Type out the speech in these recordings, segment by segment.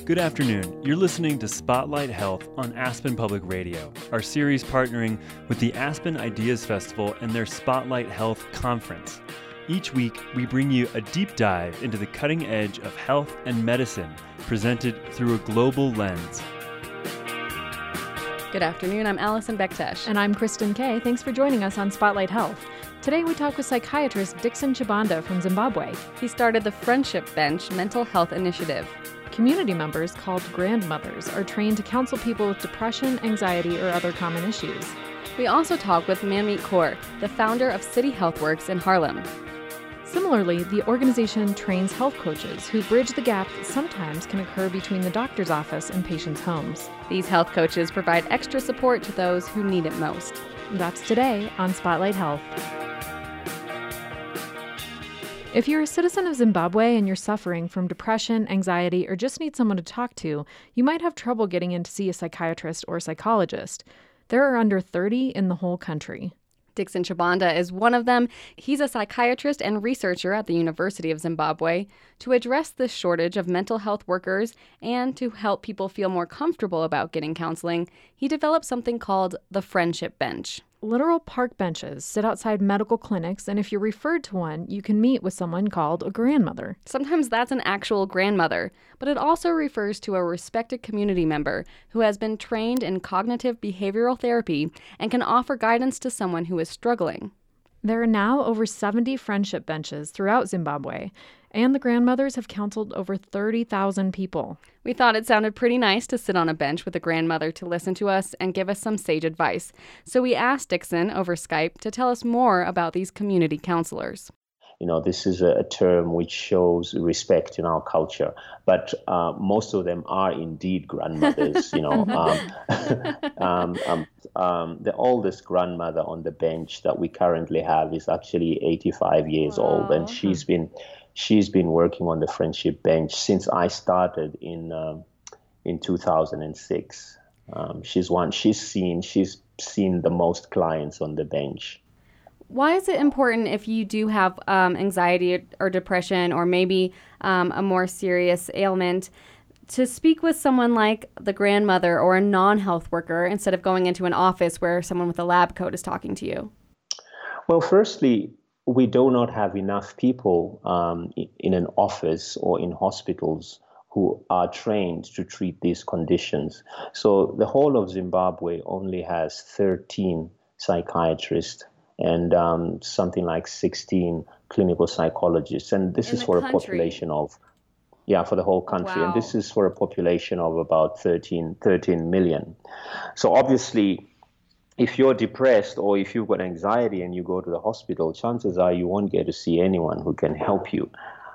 Good afternoon. You're listening to Spotlight Health on Aspen Public Radio, our series partnering with the Aspen Ideas Festival and their Spotlight Health Conference. Each week, we bring you a deep dive into the cutting edge of health and medicine, presented through a global lens. Good afternoon, I'm Allison Bektesh. And I'm Kristen Kay. Thanks for joining us on Spotlight Health. Today we talk with psychiatrist Dixon Chibanda from Zimbabwe. He started the Friendship Bench Mental Health Initiative. Community members, called grandmothers, are trained to counsel people with depression, anxiety, or other common issues. We also talk with Manmeet Kaur, the founder of City Healthworks in Harlem. Similarly, the organization trains health coaches who bridge the gap that sometimes can occur between the doctor's office and patients' homes. These health coaches provide extra support to those who need it most. That's today on Spotlight Health. If you're a citizen of Zimbabwe and you're suffering from depression, anxiety, or just need someone to talk to, you might have trouble getting in to see a psychiatrist or psychologist. There are under 30 in the whole country. Dixon Chibanda is one of them. He's a psychiatrist and researcher at the University of Zimbabwe. To address this shortage of mental health workers and to help people feel more comfortable about getting counseling, he developed something called the Friendship Bench. Literal park benches sit outside medical clinics, and if you're referred to one, you can meet with someone called a grandmother. Sometimes that's an actual grandmother, but it also refers to a respected community member who has been trained in cognitive behavioral therapy and can offer guidance to someone who is struggling. There are now over 70 friendship benches throughout Zimbabwe, and the grandmothers have counseled over 30,000 people. We thought it sounded pretty nice to sit on a bench with a grandmother to listen to us and give us some sage advice. So we asked Dixon over Skype to tell us more about these community counselors. You know, this is a term which shows respect in our culture, but most of them are indeed grandmothers. You know, the oldest grandmother on the bench that we currently have is actually 85 years old, and she's been working on the Friendship Bench since I started in 2006. She's seen the most clients on the bench. Why is it important if you do have anxiety or depression or maybe a more serious ailment to speak with someone like the grandmother or a non-health worker instead of going into an office where someone with a lab coat is talking to you? Well, firstly, we do not have enough people in an office or in hospitals who are trained to treat these conditions. So the whole of Zimbabwe only has 13 psychiatrists and something like 16 clinical psychologists. And this is for a population of, for the whole country. Wow. And this is for a population of about 13 million. So obviously, if you're depressed or if you've got anxiety and you go to the hospital, chances are you won't get to see anyone who can help you.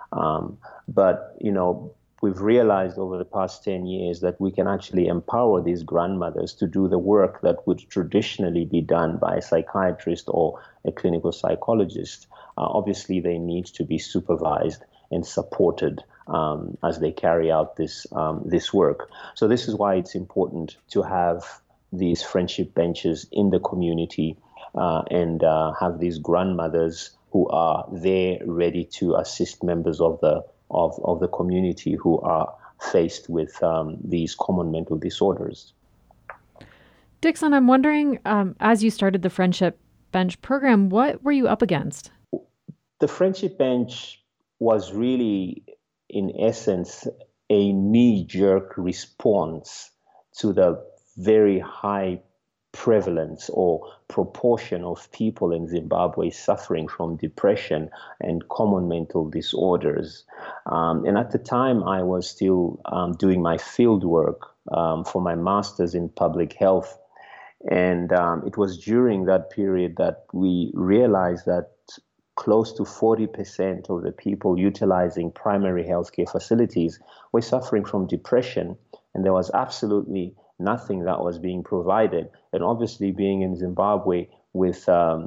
But, you know, we've realized over the past 10 years that we can actually empower these grandmothers to do the work that would traditionally be done by a psychiatrist or a clinical psychologist. Obviously, they need to be supervised and supported as they carry out this work. So this is why it's important to have these friendship benches in the community and have these grandmothers who are there ready to assist members of the community who are faced with these common mental disorders. Dixon, I'm wondering, as you started the Friendship Bench program, what were you up against? The Friendship Bench was really, in essence, a knee-jerk response to the very high prevalence or proportion of people in Zimbabwe suffering from depression and common mental disorders. And at the time, I was still doing my field work for my master's in public health. And it was during that period that we realized that close to 40% of the people utilizing primary healthcare facilities were suffering from depression, and there was absolutely nothing that was being provided. And obviously, being in Zimbabwe with the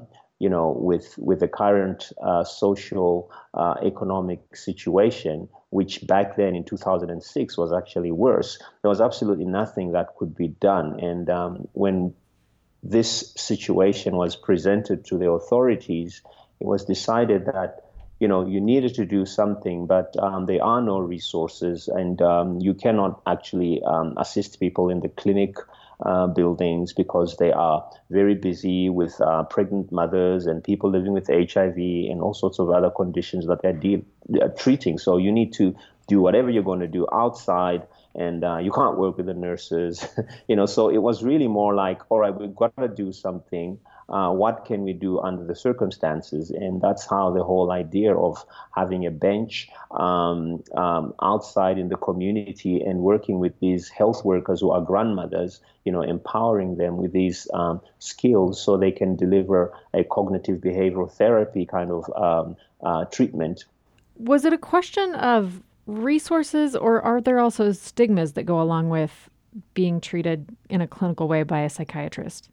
current social economic situation, which back then in 2006 was actually worse, there was absolutely nothing that could be done. And when this situation was presented to the authorities, it was decided that you needed to do something, but there are no resources, and you cannot actually assist people in the clinic buildings because they are very busy with pregnant mothers and people living with HIV and all sorts of other conditions that they're treating. So you need to do whatever you're going to do outside, and you can't work with the nurses. So it was really more like, all right, we've got to do something. What can we do under the circumstances? And that's how the whole idea of having a bench outside in the community and working with these health workers who are grandmothers, empowering them with these skills so they can deliver a cognitive behavioral therapy kind of treatment. Was it a question of resources, or are there also stigmas that go along with being treated in a clinical way by a psychiatrist?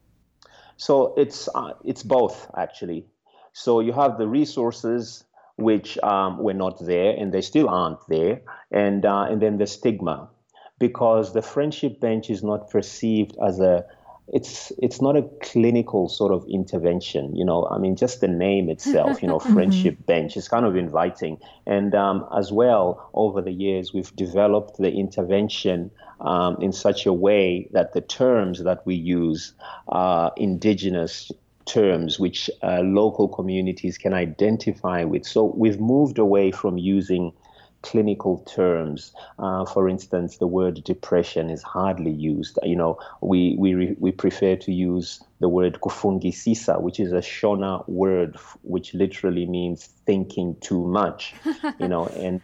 So it's both, actually. So you have the resources which were not there, and they still aren't there, and then the stigma, because the friendship bench is not perceived as it's not a clinical sort of intervention. Just the name itself, friendship bench is kind of inviting. And as well, over the years, we've developed the intervention in such a way that the terms that we use are indigenous terms which local communities can identify with. So we've moved away from using clinical terms. For instance, the word depression is hardly used. We prefer to use the word kufungisisa, which is a Shona word which literally means thinking too much. And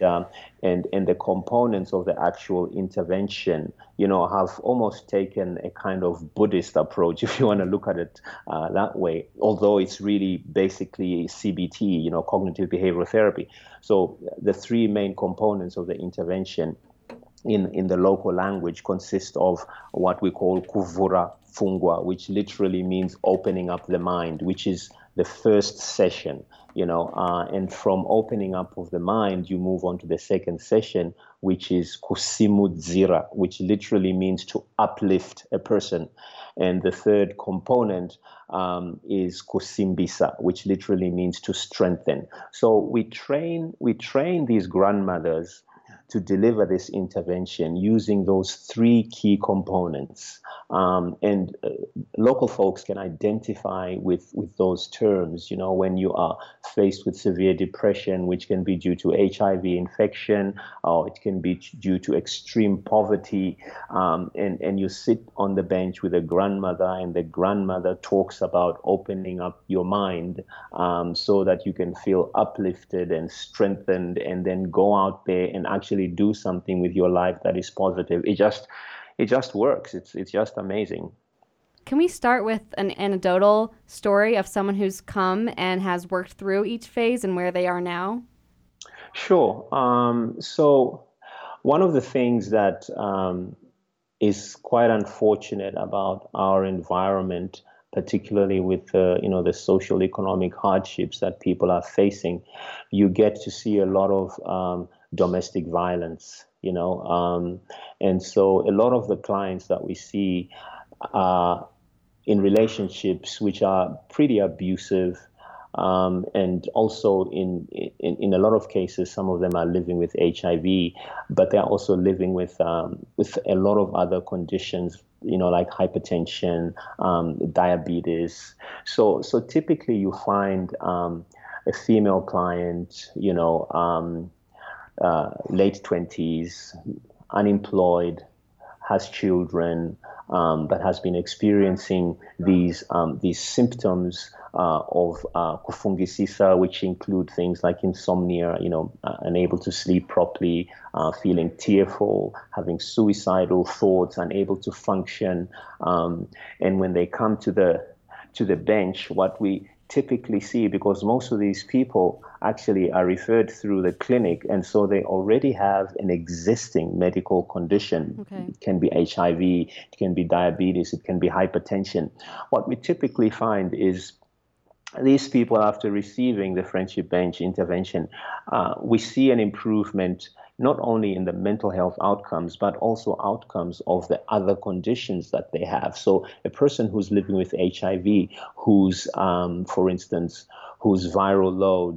the components of the actual intervention, have almost taken a kind of Buddhist approach, if you want to look at it that way, although it's really basically CBT, cognitive behavioral therapy. So the three main components of the intervention in the local language consist of what we call kuvura fungwa, which literally means opening up the mind, which is the first session, and from opening up of the mind, you move on to the second session, which is kusimudzira, which literally means to uplift a person. And the third component is kusimbisa, which literally means to strengthen. So we train these grandmothers to deliver this intervention using those three key components. And local folks can identify with those terms, when you are faced with severe depression, which can be due to HIV infection, or it can be due to extreme poverty, and you sit on the bench with a grandmother, and the grandmother talks about opening up your mind so that you can feel uplifted and strengthened, and then go out there and actually do something with your life that is positive. It just works. It's just amazing. Can we start with an anecdotal story of someone who's come and has worked through each phase and where they are now? Sure. So one of the things that is quite unfortunate about our environment, particularly with the social economic hardships that people are facing, you get to see a lot of domestic violence, and so a lot of the clients that we see are in relationships which are pretty abusive, and also in a lot of cases, some of them are living with HIV, but they're also living with a lot of other conditions, like hypertension, diabetes. So typically you find a female client, late 20s, unemployed, has children, but has been experiencing these symptoms of kufungisisa, which include things like insomnia, unable to sleep properly, feeling tearful, having suicidal thoughts, unable to function. And when they come to the bench, what we typically see, because most of these people actually are referred through the clinic, and so they already have an existing medical condition. Okay. It can be HIV, it can be diabetes, it can be hypertension. What we typically find is these people, after receiving the Friendship Bench intervention, we see an improvement not only in the mental health outcomes, but also outcomes of the other conditions that they have. So a person who's living with HIV, who's, for instance, whose viral load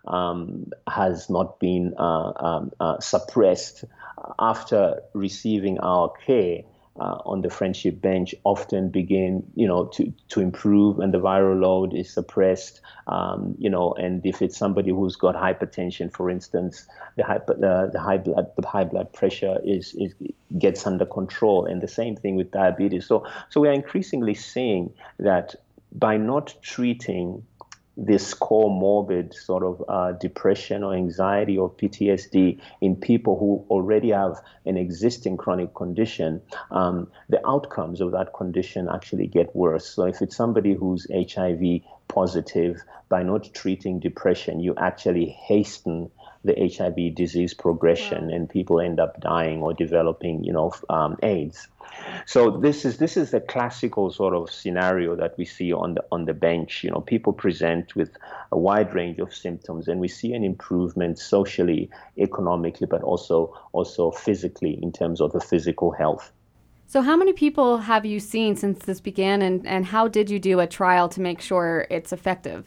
has not been suppressed after receiving our care on the Friendship Bench often begin, to improve, and the viral load is suppressed, and if it's somebody who's got hypertension, for instance, the high blood pressure gets under control, and the same thing with diabetes. So we are increasingly seeing that by not treating this comorbid sort of depression or anxiety or PTSD in people who already have an existing chronic condition, the outcomes of that condition actually get worse. So if it's somebody who's HIV positive, by not treating depression, you actually hasten the HIV disease progression, and people end up dying or developing, AIDS. So this is the classical sort of scenario that we see on the bench. People present with a wide range of symptoms, and we see an improvement socially, economically, but also physically in terms of the physical health. So how many people have you seen since this began, and how did you do a trial to make sure it's effective?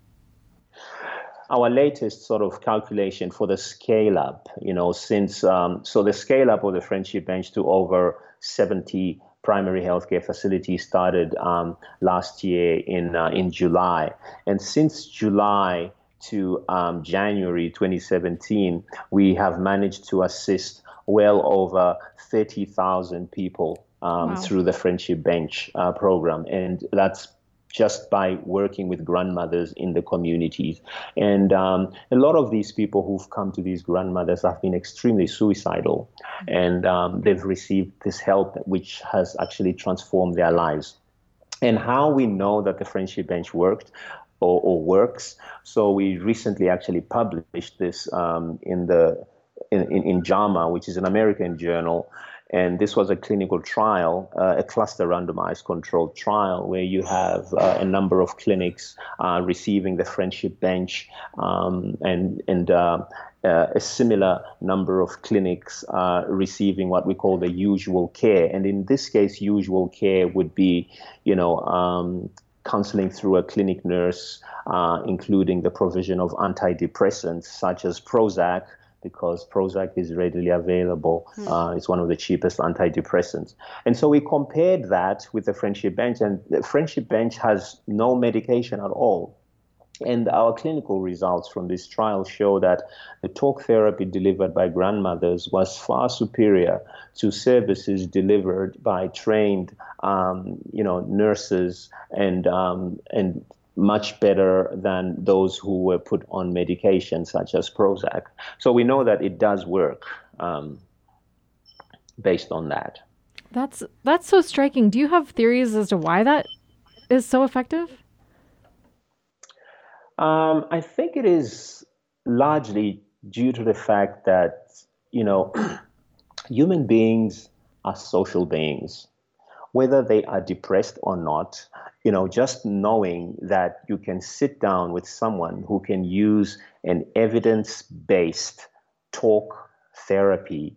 Our latest sort of calculation for the scale up, since the scale up of the Friendship Bench to over 70 primary healthcare facilities started last year in July, and since July to January 2017, we have managed to assist well over 30,000 people through the Friendship Bench program, and that's just by working with grandmothers in the communities. And a lot of these people who've come to these grandmothers have been extremely suicidal, and they've received this help which has actually transformed their lives. And how we know that the Friendship Bench worked or works, so we recently actually published this in JAMA, which is an American journal. And this was a clinical trial, a cluster randomized controlled trial, where you have a number of clinics receiving the Friendship Bench, and a similar number of clinics receiving what we call the usual care. And in this case, usual care would be, counseling through a clinic nurse, including the provision of antidepressants such as Prozac, because Prozac is readily available. It's one of the cheapest antidepressants. And so we compared that with the Friendship Bench, and the Friendship Bench has no medication at all. And our clinical results from this trial show that the talk therapy delivered by grandmothers was far superior to services delivered by trained, nurses, and much better than those who were put on medication such as Prozac. So we know that it does work based on that. That's so striking. Do you have theories as to why that is so effective? I think it is largely due to the fact that, human beings are social beings. Whether they are depressed or not, just knowing that you can sit down with someone who can use an evidence-based talk therapy,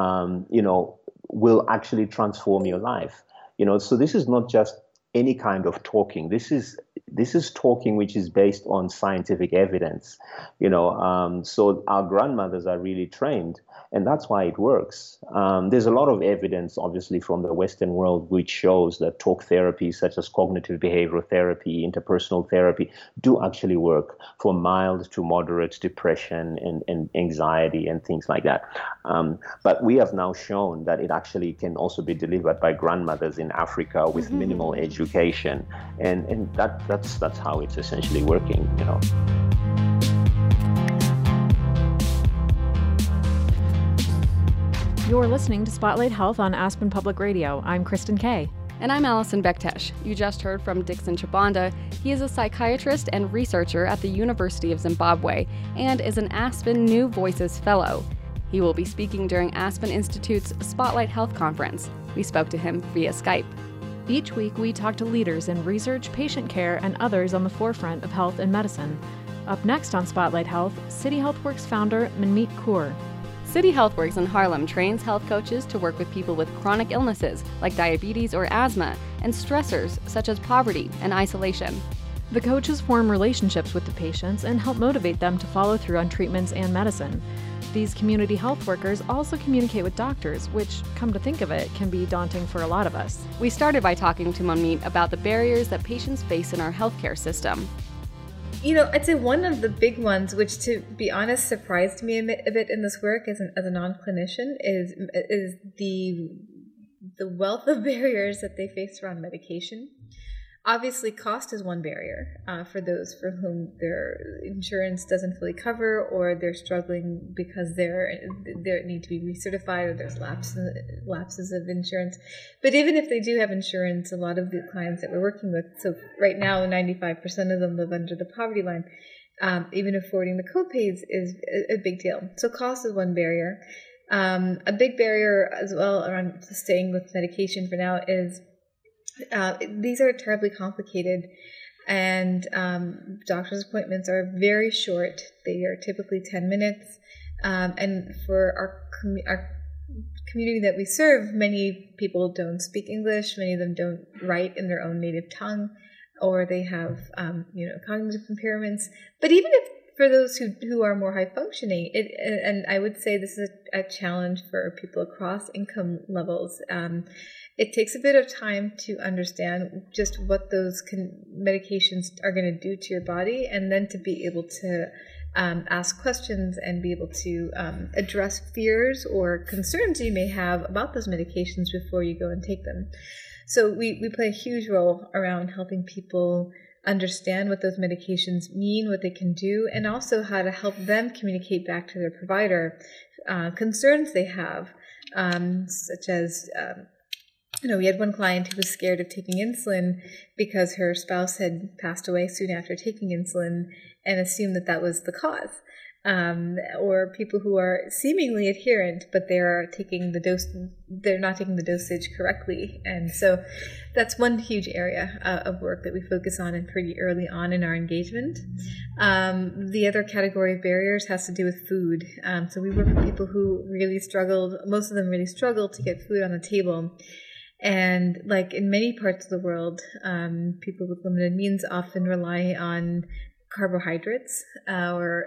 will actually transform your life. So this is not just any kind of talking. This is talking which is based on scientific evidence. So our grandmothers are really trained, and that's why it works. There's a lot of evidence, obviously, from the Western world, which shows that talk therapy, such as cognitive behavioral therapy, interpersonal therapy, do actually work for mild to moderate depression and anxiety and things like that. But we have now shown that it actually can also be delivered by grandmothers in Africa with minimal education, and that's how it's essentially working. You're listening to Spotlight Health on Aspen Public Radio. I'm Kristen Kay. And I'm Allison Bektesh. You just heard from Dixon Chabanda. He is a psychiatrist and researcher at the University of Zimbabwe and is an Aspen New Voices Fellow. He will be speaking during Aspen Institute's Spotlight Health Conference. We spoke to him via Skype. Each week, we talk to leaders in research, patient care, and others on the forefront of health and medicine. Up next on Spotlight Health, City HealthWorks founder Manmeet Kaur. City HealthWorks in Harlem trains health coaches to work with people with chronic illnesses like diabetes or asthma and stressors such as poverty and isolation. The coaches form relationships with the patients and help motivate them to follow through on treatments and medicine. These community health workers also communicate with doctors, which, come to think of it, can be daunting for a lot of us. We started by talking to Monmeet about the barriers that patients face in our healthcare system. I'd say one of the big ones, which to be honest surprised me a bit in this work as a non-clinician, is the wealth of barriers that they face around medication. Obviously, cost is one barrier for those for whom their insurance doesn't fully cover, or they're struggling because they need to be recertified, or there's lapses of insurance. But even if they do have insurance, a lot of the clients that we're working with, so right now 95% of them live under the poverty line. Even affording the co-pays is a big deal. So cost is one barrier. A big barrier as well around staying with medication for now is these are terribly complicated, and doctor's appointments are very short. They are typically 10 minutes, and for our community that we serve, many people don't speak English. Many of them don't write in their own native tongue, or they have cognitive impairments. But even if for those who are more high functioning, and I would say this is a challenge for people across income levels. It takes a bit of time to understand just what those medications are going to do to your body, and then to be able to ask questions and be able to address fears or concerns you may have about those medications before you go and take them. So we play a huge role around helping people understand what those medications mean, what they can do, and also how to help them communicate back to their provider concerns they have, such as we had one client who was scared of taking insulin because her spouse had passed away soon after taking insulin and assumed that was the cause. Or people who are seemingly adherent, but they're not taking the dosage correctly. And so that's one huge area of work that we focus on and pretty early on in our engagement. The other category of barriers has to do with food. So we work with people who really struggled, most of them really struggled to get food on the table. And like in many parts of the world, people with limited means often rely on carbohydrates or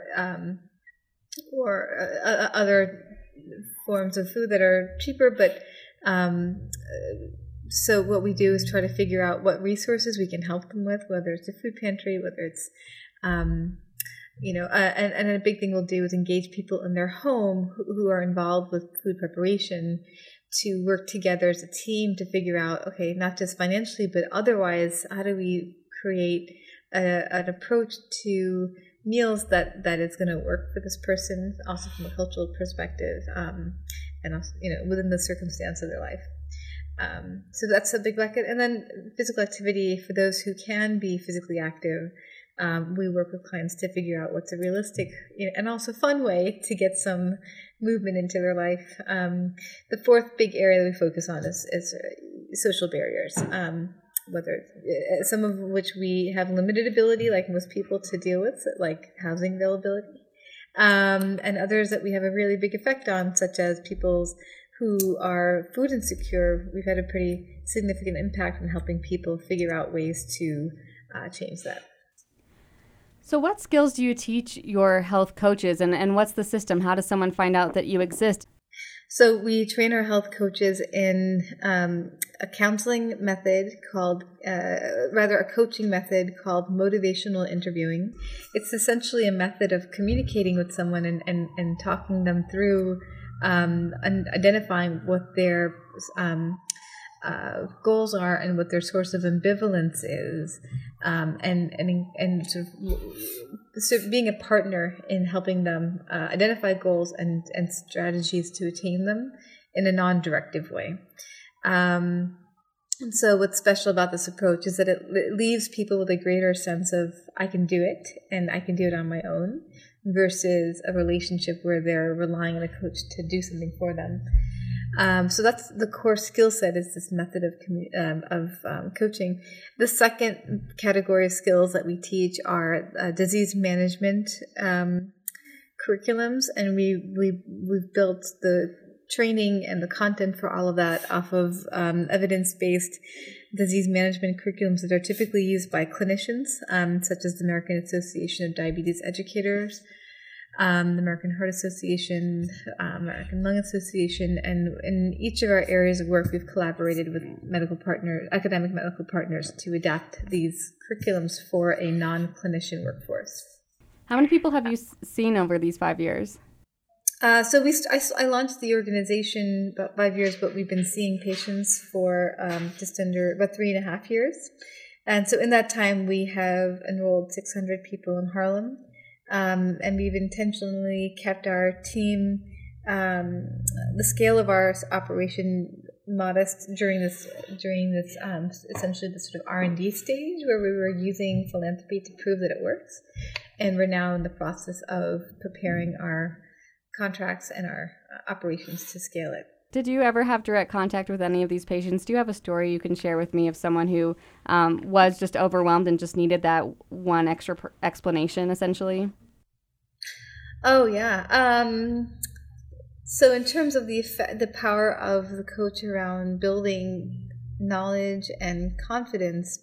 other forms of food that are cheaper. But so what we do is try to figure out what resources we can help them with, whether it's a food pantry, whether it's and a big thing we'll do is engage people in their home who are involved with food preparation, to work together as a team to figure out, okay, not just financially, but otherwise, how do we create an approach to meals that is going to work for this person, also from a cultural perspective, and also, within the circumstance of their life. So that's a big bucket. And then physical activity for those who can be physically active. We work with clients to figure out what's a realistic and also fun way to get some movement into their life. The fourth big area that we focus on is social barriers, whether some of which we have limited ability, like most people, to deal with, like housing availability, and others that we have a really big effect on, such as people's who are food insecure. We've had a pretty significant impact in helping people figure out ways to change that. So what skills do you teach your health coaches, and what's the system? How does someone find out that you exist? So we train our health coaches in a counseling method called, a coaching method called motivational interviewing. It's essentially a method of communicating with someone and talking them through and identifying what their goals are and what their source of ambivalence is, and sort of being a partner in helping them identify goals and strategies to attain them in a non-directive way. And so what's special about this approach is that it leaves people with a greater sense of I can do it and I can do it on my own, versus a relationship where they're relying on a coach to do something for them. So that's the core skill set, is this method of coaching. The second category of skills that we teach are disease management curriculums, and we've built the training and the content for all of that off of evidence-based disease management curriculums that are typically used by clinicians, such as the American Association of Diabetes Educators, the American Heart Association, American Lung Association, and in each of our areas of work, we've collaborated with academic medical partners to adapt these curriculums for a non-clinician workforce. How many people have you seen over these 5 years? I launched the organization about 5 years, but we've been seeing patients for just under about 3.5 years. And so in that time, we have enrolled 600 people in Harlem. And we've intentionally kept our team, the scale of our operation modest during this essentially the sort of R&D stage where we were using philanthropy to prove that it works. And we're now in the process of preparing our contracts and our operations to scale it. Did you ever have direct contact with any of these patients? Do you have a story you can share with me of someone who was just overwhelmed and just needed that one extra explanation, essentially? Oh, yeah. So in terms of the power of the coach around building knowledge and confidence,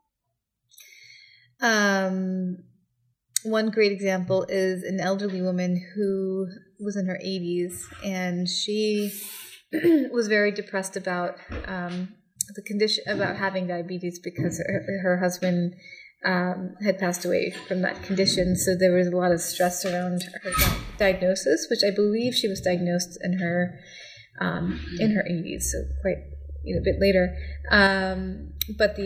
one great example is an elderly woman who was in her 80s, and she was very depressed about the condition, about having diabetes, because her husband had passed away from that condition. So there was a lot of stress around her diagnosis, which I believe she was diagnosed in her 80s, so quite a bit later. But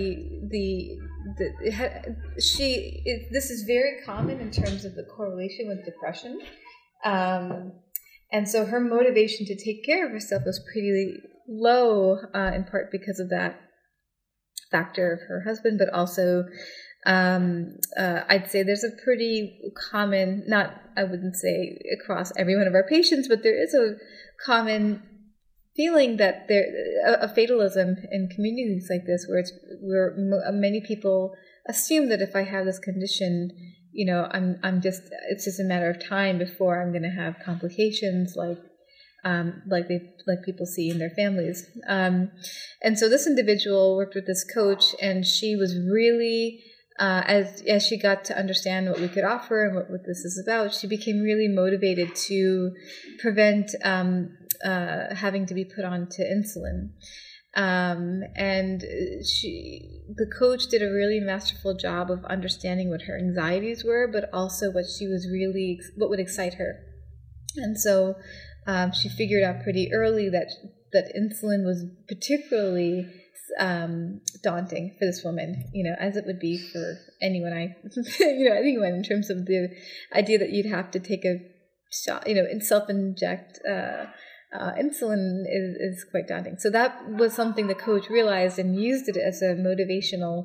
this is very common in terms of the correlation with depression. And so her motivation to take care of herself was pretty low, in part because of that factor of her husband, but also I'd say there's a pretty common, I wouldn't say across every one of our patients, but there is a common feeling that a fatalism in communities like this, where many people assume that if I have this condition, it's just a matter of time before I'm going to have complications like people see in their families. And so this individual worked with this coach, and she was really, as she got to understand what we could offer and what this is about, she became really motivated to prevent having to be put onto insulin. And the coach did a really masterful job of understanding what her anxieties were, but also what would excite her. And so she figured out pretty early that insulin was particularly daunting for this woman, as it would be for anyone anyone, in terms of the idea that you'd have to take a shot, and self-inject insulin is quite daunting. So that was something the coach realized and used it as a motivational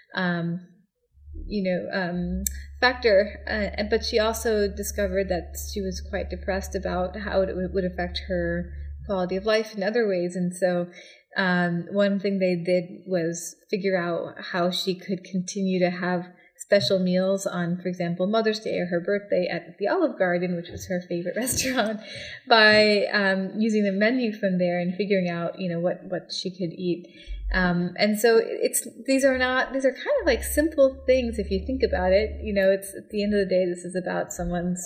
factor. But she also discovered that she was quite depressed about how it would affect her quality of life in other ways. And so one thing they did was figure out how she could continue to have special meals on, for example, Mother's Day or her birthday at the Olive Garden, which was her favorite restaurant, by using the menu from there and figuring out, what she could eat. And so these are kind of like simple things if you think about it. It's at the end of the day, this is about someone's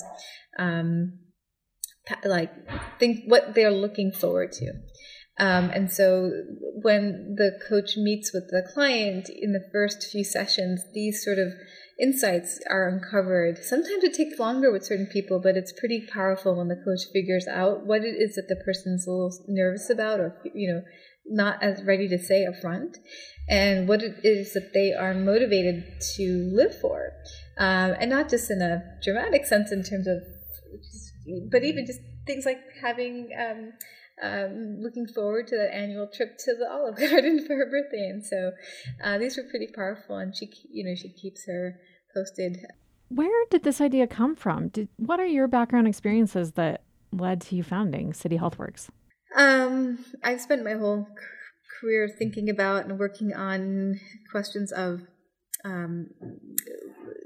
think what they're looking forward to. And so when the coach meets with the client in the first few sessions, these sort of insights are uncovered. Sometimes it takes longer with certain people, but it's pretty powerful when the coach figures out what it is that the person's a little nervous about, or, not as ready to say up front, and what it is that they are motivated to live for. And not just in a dramatic sense in terms of, but even just things like having, looking forward to that annual trip to the Olive Garden for her birthday. And so these were pretty powerful, and she keeps her posted. Where did this idea come from? What are your background experiences that led to you founding City HealthWorks? I've spent my whole career thinking about and working on questions of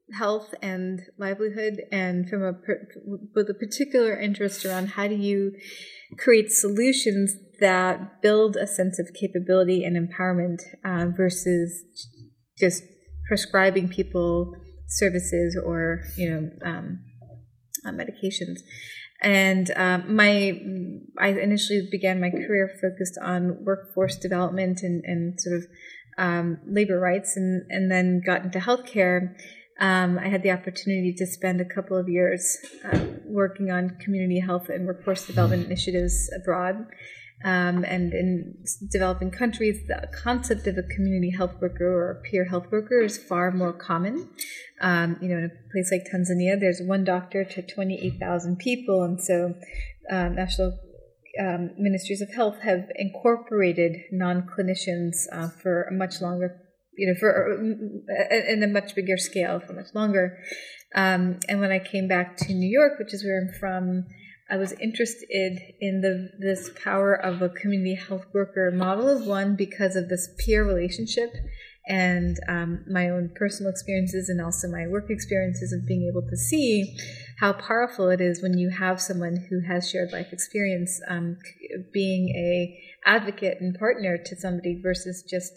health and livelihood, and with a particular interest around how do you create solutions that build a sense of capability and empowerment versus just prescribing people services or medications. And I initially began my career focused on workforce development and sort of labor rights, and then got into healthcare. I had the opportunity to spend a couple of years working on community health and workforce development initiatives abroad. And in developing countries, the concept of a community health worker or a peer health worker is far more common. In a place like Tanzania, there's one doctor to 28,000 people, and so national ministries of health have incorporated non-clinicians for a much longer, in a much bigger scale for much longer. And when I came back to New York, which is where I'm from, I was interested in this power of a community health worker model, one, because of this peer relationship and my own personal experiences and also my work experiences of being able to see how powerful it is when you have someone who has shared life experience being a advocate and partner to somebody versus just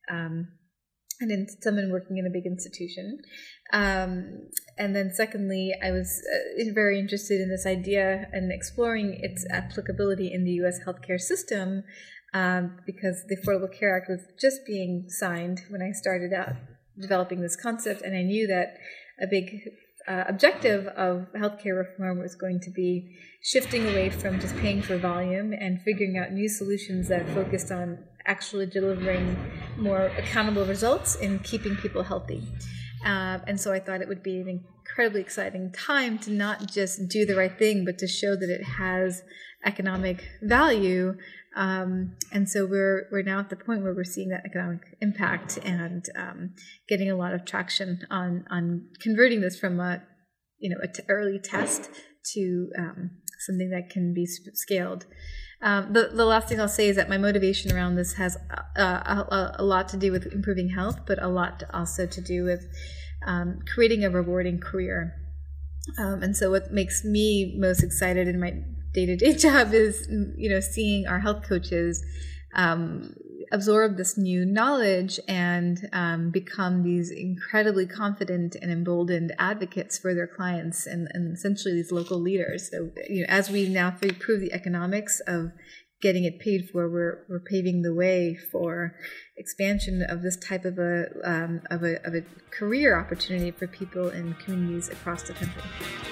someone working in a big institution. And then secondly, I was very interested in this idea and exploring its applicability in the U.S. healthcare system because the Affordable Care Act was just being signed when I started out developing this concept, and I knew that a big objective of healthcare reform was going to be shifting away from just paying for volume and figuring out new solutions that focused on actually delivering more accountable results in keeping people healthy. And so I thought it would be an incredibly exciting time to not just do the right thing, but to show that it has economic value. And so we're now at the point where we're seeing that economic impact and getting a lot of traction on converting this from a early test to something that can be scaled. The last thing I'll say is that my motivation around this has a lot to do with improving health, but a lot also to do with creating a rewarding career. And so what makes me most excited in my day-to-day job is, seeing our health coaches absorb this new knowledge and become these incredibly confident and emboldened advocates for their clients and essentially these local leaders. So, as we now prove the economics of getting it paid for, we're paving the way for expansion of this type of a career opportunity for people in communities across the country.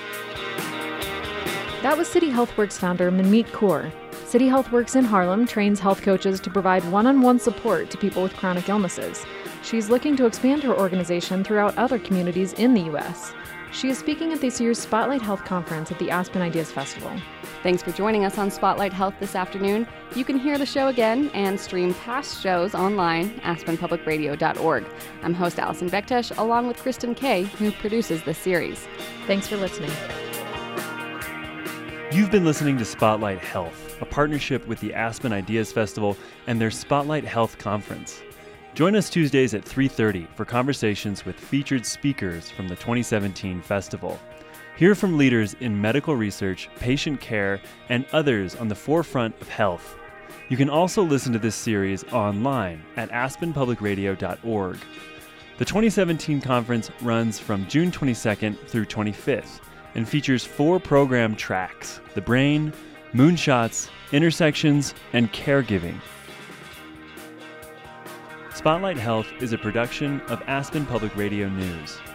That was City HealthWorks founder Manmeet Kaur. City HealthWorks in Harlem trains health coaches to provide one-on-one support to people with chronic illnesses. She's looking to expand her organization throughout other communities in the U.S. She is speaking at this year's Spotlight Health Conference at the Aspen Ideas Festival. Thanks for joining us on Spotlight Health this afternoon. You can hear the show again and stream past shows online, aspenpublicradio.org. I'm host Allison Bektesh, along with Kristen Kay, who produces this series. Thanks for listening. You've been listening to Spotlight Health, a partnership with the Aspen Ideas Festival and their Spotlight Health Conference. Join us Tuesdays at 3:30 for conversations with featured speakers from the 2017 festival. Hear from leaders in medical research, patient care, and others on the forefront of health. You can also listen to this series online at aspenpublicradio.org. The 2017 conference runs from June 22nd through 25th. And features 4 program tracks: The Brain, Moonshots, Intersections, and Caregiving. Spotlight Health is a production of Aspen Public Radio News.